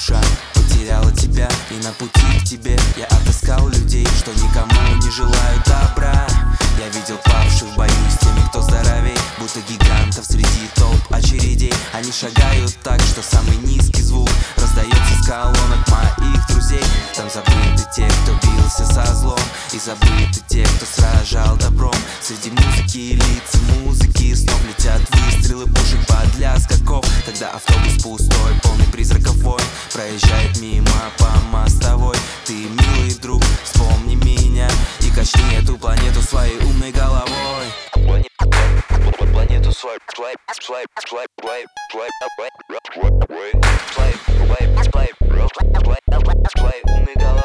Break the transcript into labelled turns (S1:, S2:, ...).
S1: душа потеряла тебя, и на пути к тебе я отыскал людей, что никому не желают добра. Я видел павших в бою с теми, кто здоровей, будто гигантов среди толп очередей. Они шагают так, что самый низкий звук раздается с колонок моих друзей. Там забыты те, кто бился со злом, и забыты те, кто сражал добром. Среди музыки и лица музыки снов летят выстрелы пушек под лязг скаков. Когда автобус пустой, полный призраков войн, проезжает мимо по мостовой. Ты, милый друг, вспомни меня и качни эту планету своей умной головой. Планету свой, умной головой.